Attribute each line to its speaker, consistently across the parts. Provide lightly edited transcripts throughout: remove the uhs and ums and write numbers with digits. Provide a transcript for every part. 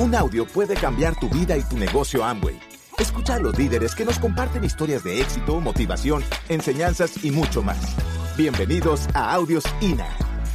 Speaker 1: Un audio puede cambiar tu vida y tu negocio Amway. Escucha a los líderes que nos comparten historias de éxito, motivación, enseñanzas y mucho más. Bienvenidos a Audios INA.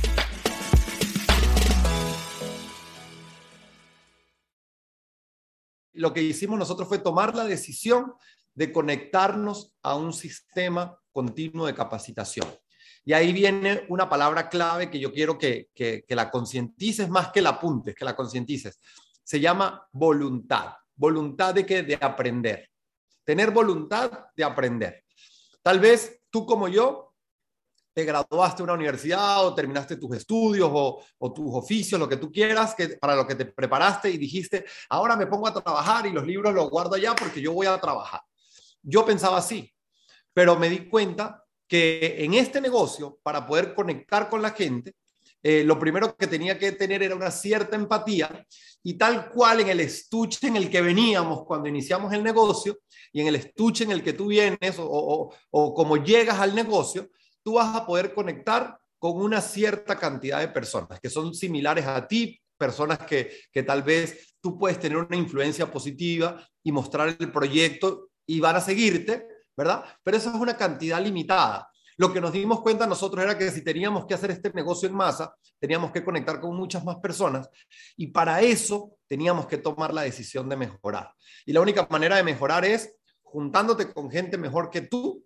Speaker 2: Lo que hicimos nosotros fue tomar la decisión de conectarnos a un sistema continuo de capacitación. Y ahí viene una palabra clave que yo quiero que la concientices más que la apuntes, que la concientices. Se llama voluntad. ¿Voluntad de qué? De aprender. Tener voluntad de aprender. Tal vez tú como yo te graduaste de una universidad o terminaste tus estudios o tus oficios, lo que tú quieras, para lo que te preparaste y dijiste, ahora me pongo a trabajar y los libros los guardo allá porque yo voy a trabajar. Yo pensaba así, pero me di cuenta que en este negocio, para poder conectar con la gente, lo primero que tenía que tener era una cierta empatía y tal cual en el estuche en el que veníamos cuando iniciamos el negocio y en el estuche en el que tú vienes o como llegas al negocio, tú vas a poder conectar con una cierta cantidad de personas que son similares a ti, personas que tal vez tú puedes tener una influencia positiva y mostrar el proyecto y van a seguirte, ¿verdad? Pero eso es una cantidad limitada. Lo que nos dimos cuenta nosotros era que si teníamos que hacer este negocio en masa, teníamos que conectar con muchas más personas y para eso teníamos que tomar la decisión de mejorar. Y la única manera de mejorar es juntándote con gente mejor que tú,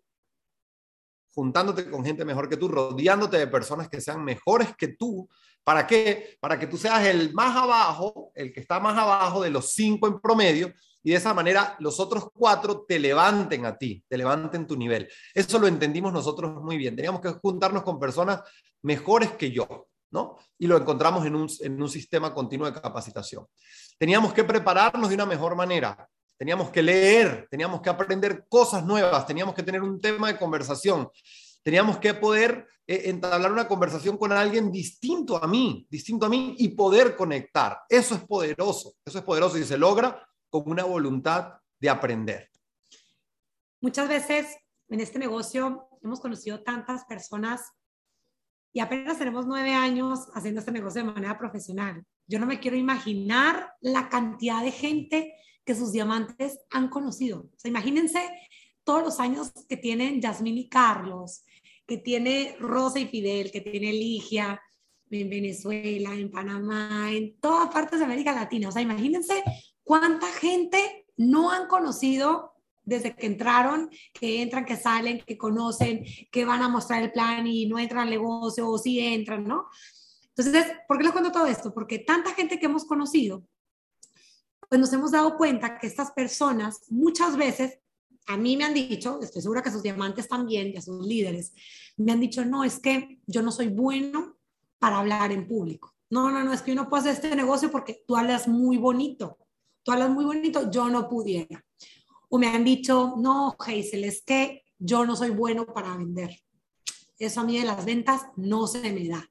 Speaker 2: rodeándote de personas que sean mejores que tú. ¿Para qué? Para que tú seas el más abajo, el que está más abajo de los 5 en promedio, y de esa manera los otros 4 te levanten a ti, te levanten tu nivel. Eso lo entendimos nosotros muy bien. Teníamos que juntarnos con personas mejores que yo, ¿no? Y lo encontramos en un sistema continuo de capacitación. Teníamos que prepararnos de una mejor manera. Teníamos que leer, teníamos que aprender cosas nuevas, teníamos que tener un tema de conversación, teníamos que poder entablar una conversación con alguien distinto a mí y poder conectar. Eso es poderoso y se logra con una voluntad de aprender.
Speaker 3: Muchas veces en este negocio hemos conocido tantas personas y apenas tenemos 9 años haciendo este negocio de manera profesional. Yo no me quiero imaginar la cantidad de gente que sus diamantes han conocido. O sea, imagínense todos los años que tienen Yasmín y Carlos, que tiene Rosa y Fidel, que tiene Ligia en Venezuela, en Panamá, en todas partes de América Latina. O sea, imagínense cuánta gente no han conocido desde que entraron, que entran, que salen, que conocen, que van a mostrar el plan y no entran al negocio o sí entran, ¿no? Entonces, ¿por qué les cuento todo esto? Porque tanta gente que hemos conocido, pues nos hemos dado cuenta que estas personas muchas veces, a mí me han dicho, estoy segura que sus diamantes también y a sus líderes, me han dicho, no, es que yo no soy bueno para hablar en público. No, es que yo no puedo hacer este negocio porque tú hablas muy bonito, yo no pudiera. O me han dicho, no, Hazel, es que yo no soy bueno para vender. Eso a mí de las ventas no se me da.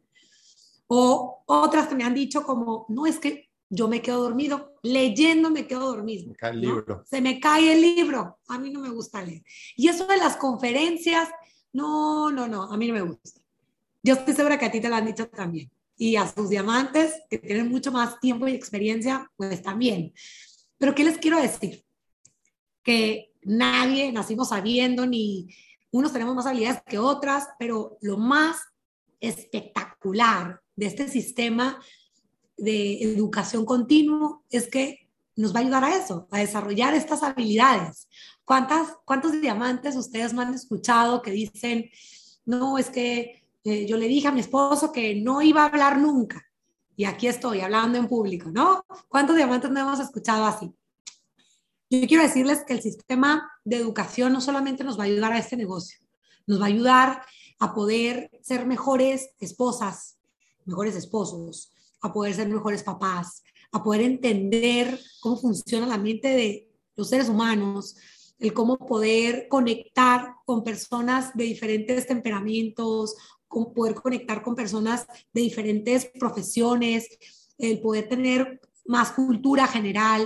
Speaker 3: O otras que me han dicho como, no, es que yo me quedo dormido, leyendo me quedo dormido.
Speaker 2: Me cae el libro.
Speaker 3: ¿No? Se me cae el libro, a mí no me gusta leer. Y eso de las conferencias, no, a mí no me gusta. Yo estoy segura que a ti te lo han dicho también. Y a sus diamantes, que tienen mucho más tiempo y experiencia, pues también. Pero ¿qué les quiero decir? Que nadie nacimos sabiendo, ni unos tenemos más habilidades que otras, pero lo más espectacular de este sistema de educación continua es que nos va a ayudar a eso, a desarrollar estas habilidades. ¿Cuántos diamantes ustedes no han escuchado que dicen, no, es que yo le dije a mi esposo que no iba a hablar nunca y aquí estoy hablando en público, ¿no? ¿Cuántos diamantes no hemos escuchado así? Yo quiero decirles que el sistema de educación no solamente nos va a ayudar a este negocio, nos va a ayudar a poder ser mejores esposas, mejores esposos, a poder ser mejores papás, a poder entender cómo funciona la mente de los seres humanos, el cómo poder conectar con personas de diferentes temperamentos, con poder conectar con personas de diferentes profesiones, el poder tener más cultura general.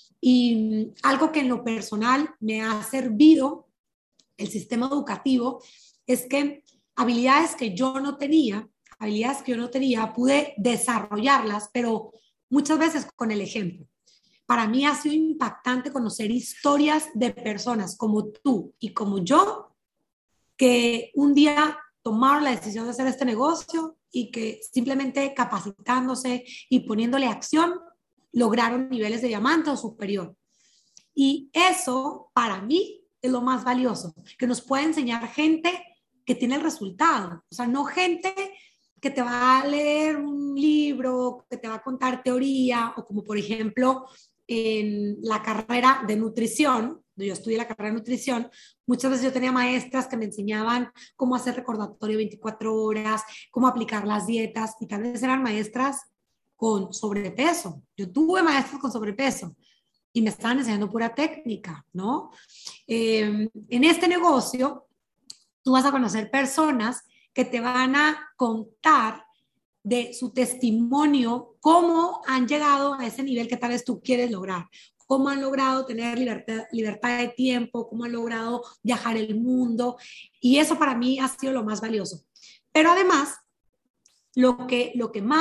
Speaker 3: Y algo que en lo personal me ha servido el sistema educativo es que habilidades que yo no tenía, pude desarrollarlas, pero muchas veces con el ejemplo. Para mí ha sido impactante conocer historias de personas como tú y como yo, que un día tomaron la decisión de hacer este negocio y que simplemente capacitándose y poniéndole acción, lograron niveles de diamante o superior. Y eso, para mí, es lo más valioso, que nos puede enseñar gente que tiene el resultado. O sea, no gente que te va a leer un libro, que te va a contar teoría, o como por ejemplo en la carrera de nutrición, yo estudié la carrera de nutrición, muchas veces yo tenía maestras que me enseñaban cómo hacer recordatorio 24 horas, cómo aplicar las dietas, y tal vez eran maestras con sobrepeso. Yo tuve maestros con sobrepeso y me estaban enseñando pura técnica, ¿no? En este negocio, tú vas a conocer personas que te van a contar de su testimonio, cómo han llegado a ese nivel que tal vez tú quieres lograr, cómo han logrado tener libertad de tiempo, cómo han logrado viajar el mundo, y eso para mí ha sido lo más valioso. Pero además, lo que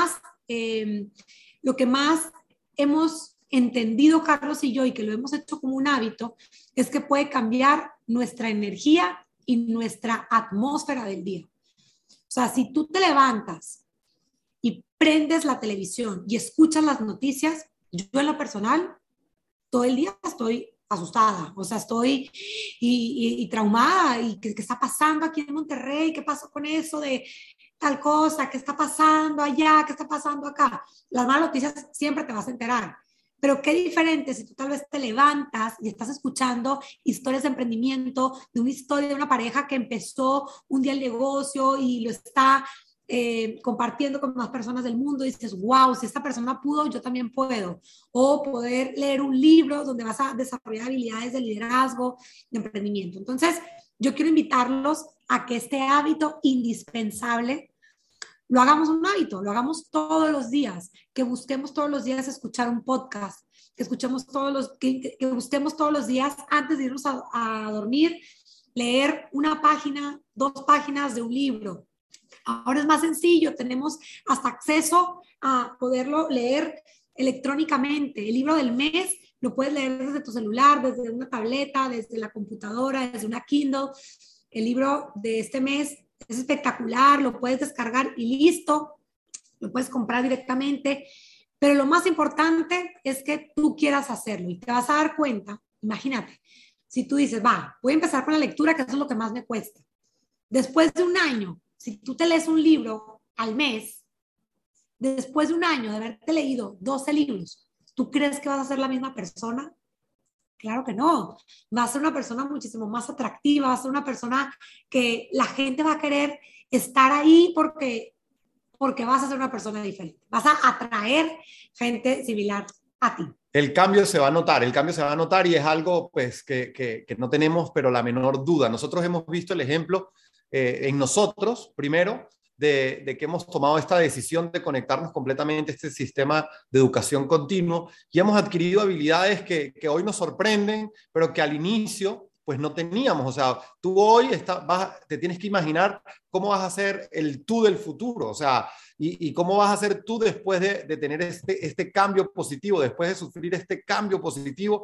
Speaker 3: más hemos entendido Carlos y yo, y que lo hemos hecho como un hábito, es que puede cambiar nuestra energía y nuestra atmósfera del día. O sea, si tú te levantas y prendes la televisión y escuchas las noticias, yo en lo personal, todo el día estoy asustada, o sea, estoy y traumada, y ¿qué está pasando aquí en Monterrey? ¿Qué pasó con eso de tal cosa? ¿Qué está pasando allá? ¿Qué está pasando acá? Las malas noticias siempre te vas a enterar. Pero qué diferente si tú tal vez te levantas y estás escuchando historias de emprendimiento, de una historia de una pareja que empezó un día el negocio y lo está compartiendo con más personas del mundo, y dices, wow, si esta persona pudo, yo también puedo. O poder leer un libro donde vas a desarrollar habilidades de liderazgo, de emprendimiento. Entonces, yo quiero invitarlos a que este hábito indispensable lo hagamos un hábito, lo hagamos todos los días, que busquemos todos los días escuchar un podcast, que busquemos todos los días antes de irnos a dormir, leer una página, 2 páginas de un libro. Ahora es más sencillo, tenemos hasta acceso a poderlo leer electrónicamente. El libro del mes lo puedes leer desde tu celular, desde una tableta, desde la computadora, desde una Kindle. El libro de este mes es espectacular, lo puedes descargar y listo, lo puedes comprar directamente, pero lo más importante es que tú quieras hacerlo y te vas a dar cuenta. Imagínate, si tú dices, voy a empezar con la lectura, que eso es lo que más me cuesta. Después de un año, si tú te lees un libro al mes, después de un año de haberte leído 12 libros, ¿tú crees que vas a ser la misma persona? Claro que no. Va a ser una persona muchísimo más atractiva, va a ser una persona que la gente va a querer estar ahí porque vas a ser una persona diferente. Vas a atraer gente similar a ti.
Speaker 2: El cambio se va a notar, y es algo pues, que no tenemos, pero la menor duda. Nosotros hemos visto el ejemplo en nosotros, primero, de que hemos tomado esta decisión de conectarnos completamente a este sistema de educación continuo y hemos adquirido habilidades que hoy nos sorprenden, pero que al inicio pues no teníamos. O sea, tú hoy te tienes que imaginar cómo vas a ser el tú del futuro, o sea, y cómo vas a ser tú después de tener este cambio positivo, después de sufrir este cambio positivo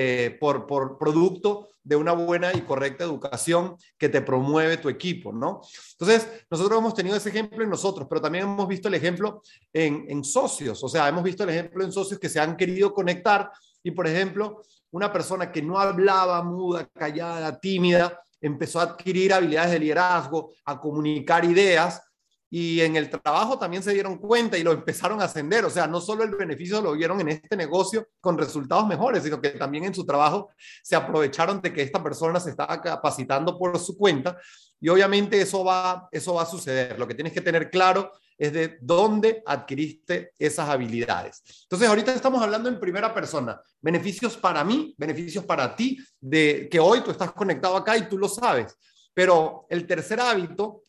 Speaker 2: por producto de una buena y correcta educación que te promueve tu equipo, ¿no? Entonces, nosotros hemos tenido ese ejemplo en nosotros, pero también hemos visto el ejemplo en socios, o sea, hemos visto el ejemplo en socios que se han querido conectar y, por ejemplo, una persona que no hablaba, muda, callada, tímida, empezó a adquirir habilidades de liderazgo, a comunicar ideas, y en el trabajo también se dieron cuenta y lo empezaron a ascender. O sea, no solo el beneficio lo vieron en este negocio con resultados mejores, sino que también en su trabajo se aprovecharon de que esta persona se estaba capacitando por su cuenta, y obviamente eso va a suceder. Lo que tienes que tener claro es de dónde adquiriste esas habilidades. Entonces, ahorita estamos hablando en primera persona. Beneficios para mí, beneficios para ti, de que hoy tú estás conectado acá y tú lo sabes. Pero el tercer hábito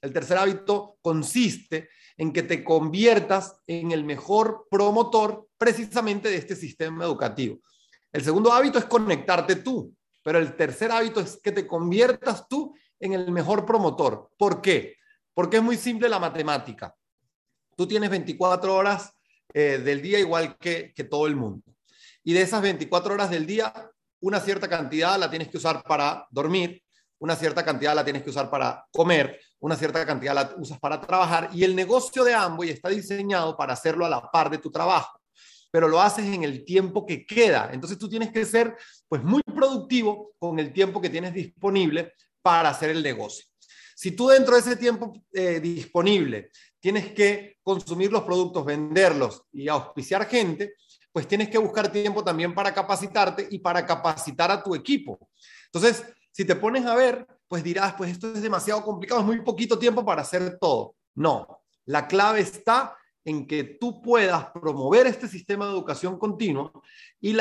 Speaker 2: consiste en que te conviertas en el mejor promotor precisamente de este sistema educativo. El segundo hábito es conectarte tú, pero el tercer hábito es que te conviertas tú en el mejor promotor. ¿Por qué? Porque es muy simple la matemática. Tú tienes 24 horas del día igual que todo el mundo. y de esas 24 horas del día, una cierta cantidad la tienes que usar para dormir, una cierta cantidad la tienes que usar para comer, una cierta cantidad la usas para trabajar, y el negocio de Amway está diseñado para hacerlo a la par de tu trabajo, pero lo haces en el tiempo que queda. Entonces tú tienes que ser pues muy productivo con el tiempo que tienes disponible para hacer el negocio. Si tú dentro de ese tiempo disponible tienes que consumir los productos, venderlos y auspiciar gente, pues tienes que buscar tiempo también para capacitarte y para capacitar a tu equipo. Entonces, si te pones a ver, pues dirás, pues esto es demasiado complicado, es muy poquito tiempo para hacer todo. No, la clave está en que tú puedas promover este sistema de educación continua y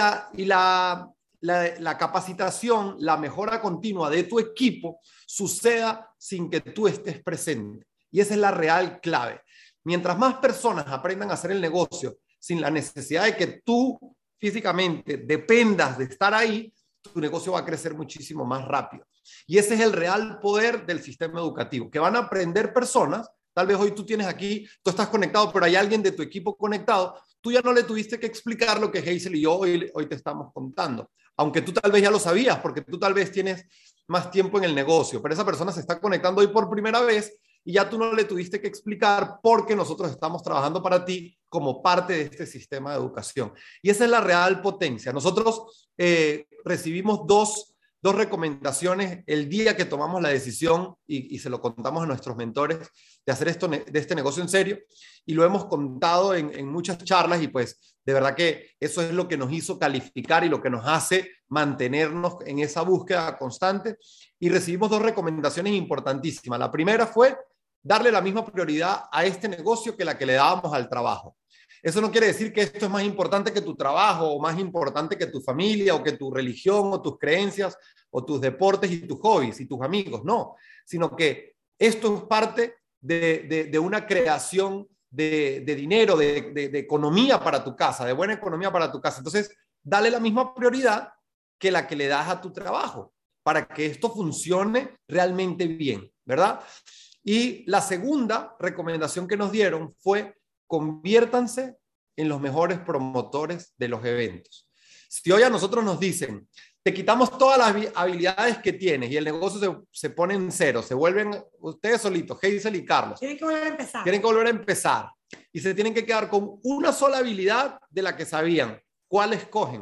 Speaker 2: la capacitación, la mejora continua de tu equipo suceda sin que tú estés presente. Y esa es la real clave. Mientras más personas aprendan a hacer el negocio sin la necesidad de que tú físicamente dependas de estar ahí, tu negocio va a crecer muchísimo más rápido. Y ese es el real poder del sistema educativo, que van a aprender personas. Tal vez hoy tú tienes aquí, tú estás conectado, pero hay alguien de tu equipo conectado. Tú ya no le tuviste que explicar lo que Hazel y yo hoy te estamos contando. Aunque tú tal vez ya lo sabías, porque tú tal vez tienes más tiempo en el negocio, pero esa persona se está conectando hoy por primera vez y ya tú no le tuviste que explicar porque nosotros estamos trabajando para ti como parte de este sistema de educación. Y esa es la real potencia. Nosotros recibimos dos recomendaciones el día que tomamos la decisión y se lo contamos a nuestros mentores de hacer de este negocio en serio, y lo hemos contado en muchas charlas, y pues de verdad que eso es lo que nos hizo calificar y lo que nos hace mantenernos en esa búsqueda constante. Y recibimos dos recomendaciones importantísimas. La primera fue darle la misma prioridad a este negocio que la que le dábamos al trabajo. Eso no quiere decir que esto es más importante que tu trabajo, o más importante que tu familia, o que tu religión, o tus creencias, o tus deportes y tus hobbies y tus amigos. No, sino que esto es parte de una creación de dinero, de economía para tu casa, de buena economía para tu casa. Entonces, dale la misma prioridad que la que le das a tu trabajo para que esto funcione realmente bien, ¿verdad? Y la segunda recomendación que nos dieron fue: conviértanse en los mejores promotores de los eventos. Si hoy a nosotros nos dicen, te quitamos todas las habilidades que tienes y el negocio se pone en cero, se vuelven ustedes solitos, Hazel y Carlos.
Speaker 3: Tienen que volver a empezar.
Speaker 2: Tienen que volver a empezar y se tienen que quedar con una sola habilidad de la que sabían. ¿Cuál escogen?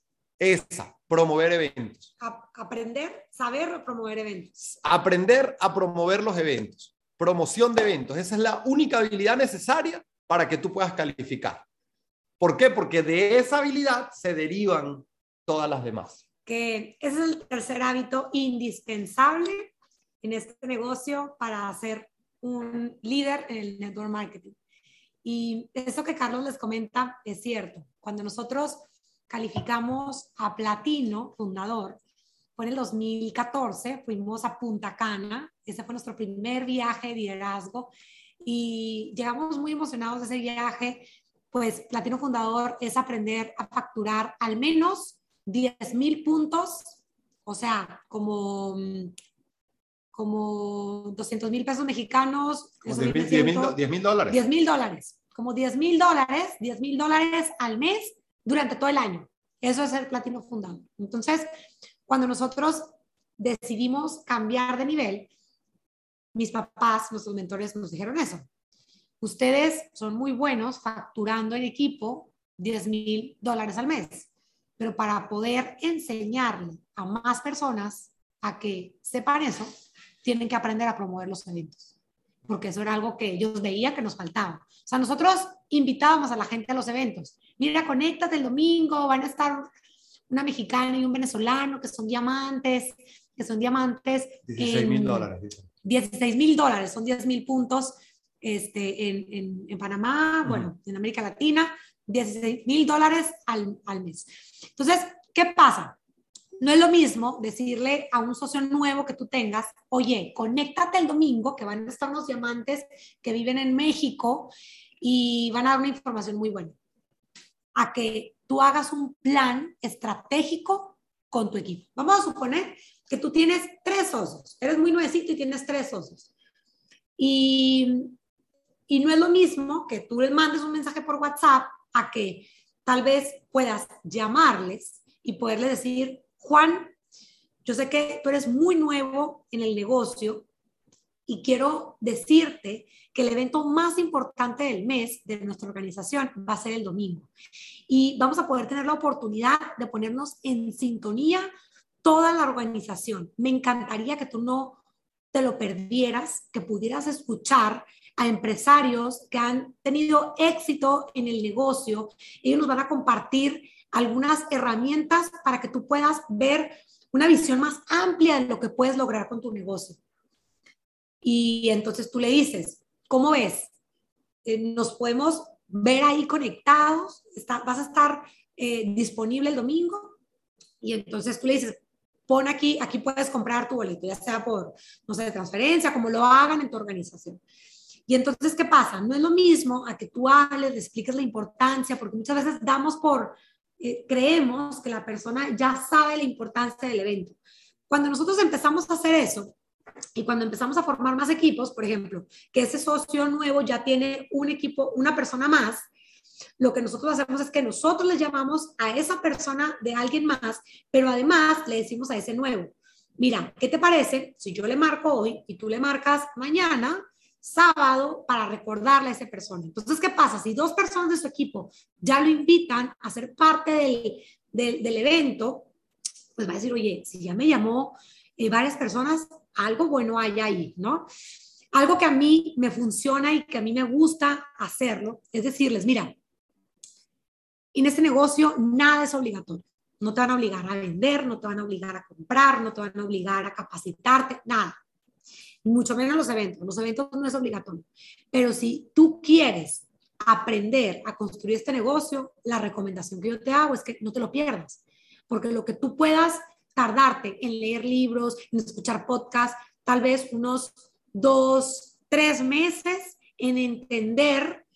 Speaker 2: Esa, promover eventos.
Speaker 3: Aprender, saber promover eventos.
Speaker 2: Aprender a promover los eventos. Promoción de eventos. Esa es la única habilidad necesaria para que tú puedas calificar. ¿Por qué? Porque de esa habilidad se derivan todas las demás.
Speaker 3: Que ese es el tercer hábito indispensable en este negocio para ser un líder en el network marketing. Y eso que Carlos les comenta es cierto. Cuando nosotros calificamos a Platino, fundador, fue en el 2014, fuimos a Punta Cana, ese fue nuestro primer viaje de liderazgo y llegamos muy emocionados de ese viaje. Pues Platino fundador es aprender a facturar al menos 10,000 puntos, o sea, como 200,000 pesos mexicanos.
Speaker 2: $10,000 dólares.
Speaker 3: $10,000, como $10,000 al mes durante todo el año. Eso es ser Platino fundador. Entonces, cuando nosotros decidimos cambiar de nivel, mis papás, nuestros mentores, nos dijeron eso. Ustedes son muy buenos facturando en equipo $10,000 al mes, pero para poder enseñarle a más personas a que sepan eso, tienen que aprender a promover los eventos, porque eso era algo que ellos veían que nos faltaba. O sea, nosotros invitábamos a la gente a los eventos. Mira, conéctate el domingo, van a estar una mexicana y un venezolano que son diamantes.
Speaker 2: $16,000.
Speaker 3: $16,000, son 10,000 puntos en Panamá, bueno, en América Latina, $16,000 al mes. Entonces, ¿qué pasa? No es lo mismo decirle a un socio nuevo que tú tengas, oye, conéctate el domingo, que van a estar unos diamantes que viven en México y van a dar una información muy buena, a que tú hagas un plan estratégico con tu equipo. Vamos a suponer que tú tienes 3 socios, eres muy nuevecito y tienes 3 socios. Y no es lo mismo que tú les mandes un mensaje por WhatsApp a que tal vez puedas llamarles y poderles decir, Juan, yo sé que tú eres muy nuevo en el negocio y quiero decirte que el evento más importante del mes de nuestra organización va a ser el domingo. Y vamos a poder tener la oportunidad de ponernos en sintonía toda la organización. Me encantaría que tú no te lo perdieras, que pudieras escuchar a empresarios que han tenido éxito en el negocio. Ellos nos van a compartir algunas herramientas para que tú puedas ver una visión más amplia de lo que puedes lograr con tu negocio. Y entonces tú le dices, ¿cómo ves? ¿Nos podemos ver ahí conectados? ¿Vas a estar disponible el domingo? Y entonces tú le dices, pon aquí puedes comprar tu boleto, ya sea por, no sé, transferencia, como lo hagan en tu organización. Y entonces, ¿qué pasa? No es lo mismo a que tú hables, le expliques la importancia, porque muchas veces creemos que la persona ya sabe la importancia del evento. Cuando nosotros empezamos a hacer eso, y cuando empezamos a formar más equipos, por ejemplo, que ese socio nuevo ya tiene un equipo, una persona más, lo que nosotros hacemos es que nosotros le llamamos a esa persona de alguien más, pero además le decimos a ese nuevo, mira, ¿qué te parece si yo le marco hoy y tú le marcas mañana, sábado, para recordarle a esa persona? Entonces, ¿qué pasa? Si 2 personas de su equipo ya lo invitan a ser parte del evento, pues va a decir, oye, si ya me llamó varias personas, algo bueno hay ahí, ¿no? Algo que a mí me funciona y que a mí me gusta hacerlo es decirles, mira, en este negocio nada es obligatorio. No te van a obligar a vender, no te van a obligar a comprar, no te van a obligar a capacitarte, nada. Mucho menos los eventos. Los eventos no es obligatorio. Pero si tú quieres aprender a construir este negocio, la recomendación que yo te hago es que no te lo pierdas. Porque lo que tú puedas tardarte en leer libros, en escuchar podcasts, tal vez unos 2, 3 meses en entender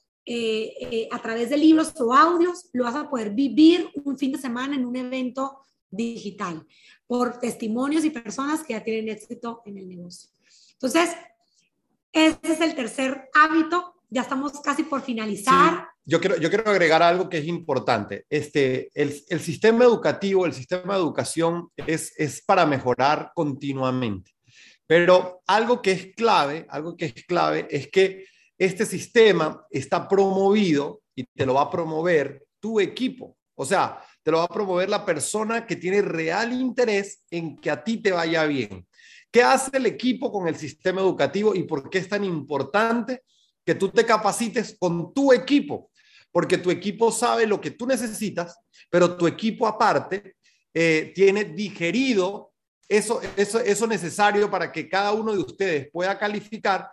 Speaker 3: a través de libros o audios, lo vas a poder vivir un fin de semana en un evento digital por testimonios y personas que ya tienen éxito en el negocio. Entonces, ese es el tercer hábito. Ya estamos casi por finalizar.
Speaker 2: Sí. Yo quiero agregar algo que es importante. El sistema educativo, el sistema de educación es para mejorar continuamente. Pero algo que es clave es que este sistema está promovido y te lo va a promover tu equipo. O sea, te lo va a promover la persona que tiene real interés en que a ti te vaya bien. ¿Qué hace el equipo con el sistema educativo y por qué es tan importante que tú te capacites con tu equipo? Porque tu equipo sabe lo que tú necesitas, pero tu equipo aparte tiene digerido eso necesario para que cada uno de ustedes pueda calificar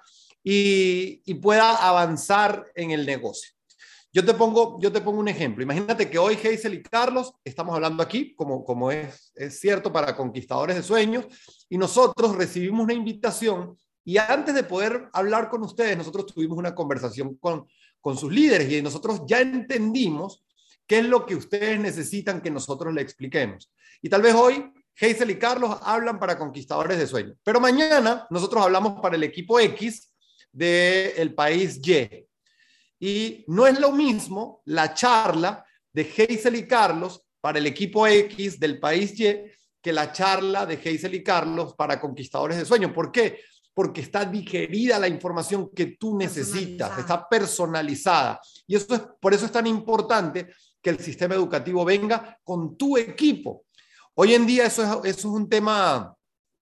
Speaker 2: y pueda avanzar en el negocio. Yo te pongo un ejemplo. Imagínate que hoy Hazel y Carlos estamos hablando aquí, como es cierto, para Conquistadores de Sueños, y nosotros recibimos una invitación y antes de poder hablar con ustedes, nosotros tuvimos una conversación con sus líderes y nosotros ya entendimos qué es lo que ustedes necesitan que nosotros le expliquemos. Y tal vez hoy Hazel y Carlos hablan para Conquistadores de Sueños, pero mañana nosotros hablamos para el equipo X del país Y. Y no es lo mismo la charla de Hazel y Carlos para el equipo X del país Y que la charla de Hazel y Carlos para Conquistadores de Sueños. ¿Por qué? Porque está digerida la información que tú necesitas, está personalizada. Y por eso es tan importante que el sistema educativo venga con tu equipo. Hoy en día eso es un tema,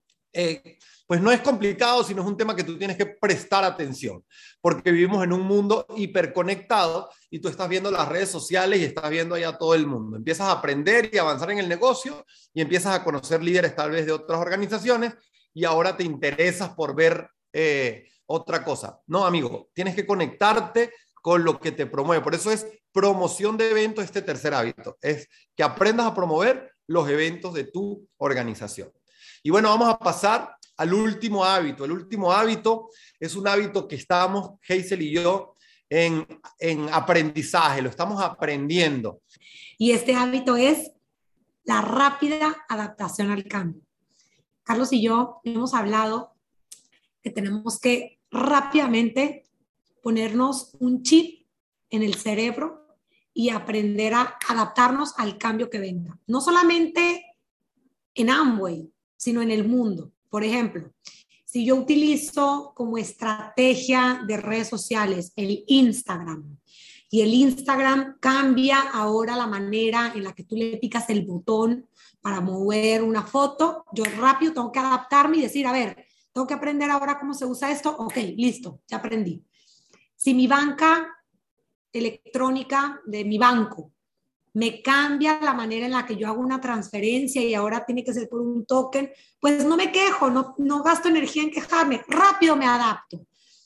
Speaker 2: pues no es complicado, sino es un tema que tú tienes que prestar atención, porque vivimos en un mundo hiperconectado y tú estás viendo las redes sociales y estás viendo allá todo el mundo. Empiezas a aprender y avanzar en el negocio y empiezas a conocer líderes tal vez de otras organizaciones y ahora te interesas por ver otra cosa. No, amigo, tienes que conectarte con lo que te promueve. Por eso es promoción de eventos, este tercer hábito. Es que aprendas a promover los eventos de tu organización. Y bueno, vamos a pasar al último hábito. El último hábito es un hábito que estamos, Hazel y yo, en aprendizaje, lo estamos aprendiendo.
Speaker 3: Y este hábito es la rápida adaptación al cambio. Carlos y yo hemos hablado que tenemos que rápidamente ponernos un chip en el cerebro y aprender a adaptarnos al cambio que venga. No solamente en Amway, sino en el mundo. Por ejemplo, si yo utilizo como estrategia de redes sociales el Instagram, y el Instagram cambia ahora la manera en la que tú le picas el botón para mover una foto, yo rápido tengo que adaptarme y decir, a ver, tengo que aprender ahora cómo se usa esto. Ok, listo, ya aprendí. Si mi banca electrónica de mi banco me cambia la manera en la que yo hago una transferencia y ahora tiene que ser por un token, pues no me quejo, no gasto energía en quejarme, rápido me adapto.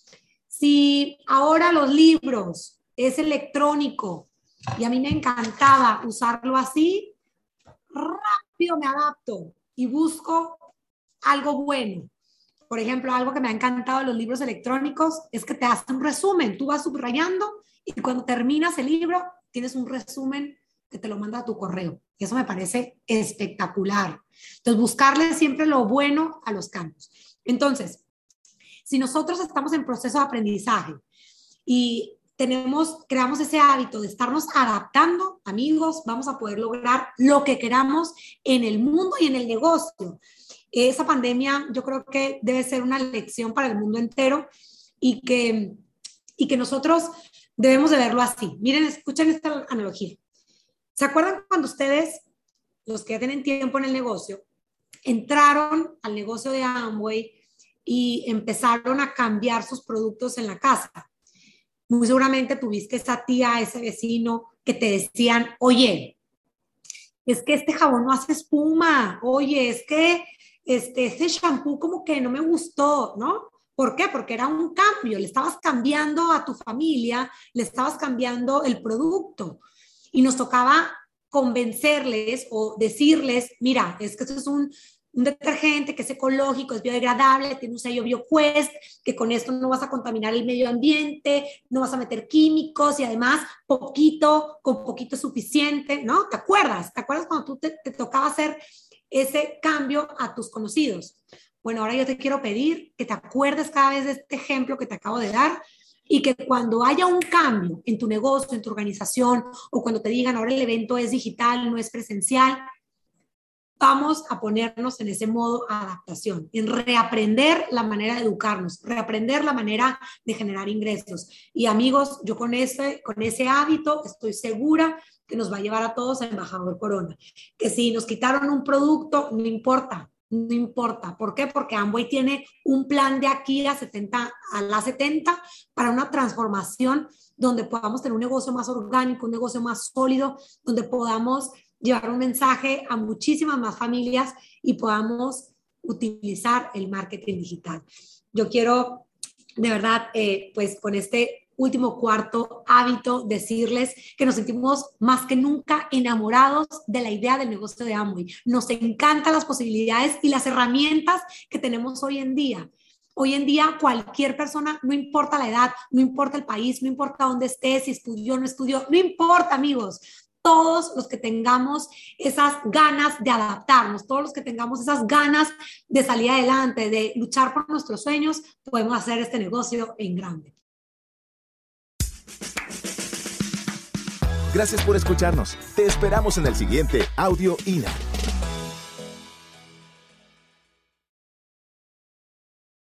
Speaker 3: Si ahora los libros es electrónico y a mí me encantaba usarlo así, rápido me adapto y busco algo bueno. Por ejemplo, algo que me ha encantado de los libros electrónicos es que te hacen un resumen. Tú vas subrayando y cuando terminas el libro tienes un resumen que te lo manda a tu correo. Y eso me parece espectacular. Entonces, buscarle siempre lo bueno a los cambios. Entonces, si nosotros estamos en proceso de aprendizaje y creamos ese hábito de estarnos adaptando, amigos, vamos a poder lograr lo que queramos en el mundo y en el negocio. Esa pandemia yo creo que debe ser una lección para el mundo entero y que nosotros debemos de verlo así. Miren, escuchen esta analogía. ¿Se acuerdan cuando ustedes, los que ya tienen tiempo en el negocio, entraron al negocio de Amway y empezaron a cambiar sus productos en la casa? Muy seguramente tuviste esa tía, ese vecino que te decían, oye, es que este jabón no hace espuma, oye, es que este shampoo como que no me gustó, ¿no? ¿Por qué? Porque era un cambio, le estabas cambiando a tu familia, le estabas cambiando el producto y nos tocaba convencerles o decirles, mira, es que esto es un detergente que es ecológico, es biodegradable, tiene un sello BioQuest, que con esto no vas a contaminar el medio ambiente, no vas a meter químicos y además con poquito es suficiente, ¿no? ¿Te acuerdas? ¿Te acuerdas cuando tú te tocaba hacer ese cambio a tus conocidos? Bueno, ahora yo te quiero pedir que te acuerdes cada vez de este ejemplo que te acabo de dar y que cuando haya un cambio en tu negocio, en tu organización o cuando te digan ahora el evento es digital, no es presencial, vamos a ponernos en ese modo de adaptación, en reaprender la manera de educarnos, reaprender la manera de generar ingresos. Y amigos, yo con ese hábito estoy segura que nos va a llevar a todos a Embajador Corona. Que si nos quitaron un producto, no importa. No importa. ¿Por qué? Porque Amway tiene un plan de aquí a la 70 para una transformación donde podamos tener un negocio más orgánico, un negocio más sólido, donde podamos llevar un mensaje a muchísimas más familias y podamos utilizar el marketing digital. Yo quiero, de verdad, pues con este último cuarto hábito, decirles que nos sentimos más que nunca enamorados de la idea del negocio de Amway. Nos encantan las posibilidades y las herramientas que tenemos hoy en día. Hoy en día cualquier persona, no importa la edad, no importa el país, no importa dónde esté, si estudió o no estudió, no importa, amigos. Todos los que tengamos esas ganas de adaptarnos, todos los que tengamos esas ganas de salir adelante, de luchar por nuestros sueños, podemos hacer este negocio en grande.
Speaker 1: Gracias por escucharnos. Te esperamos en el siguiente Audio INA.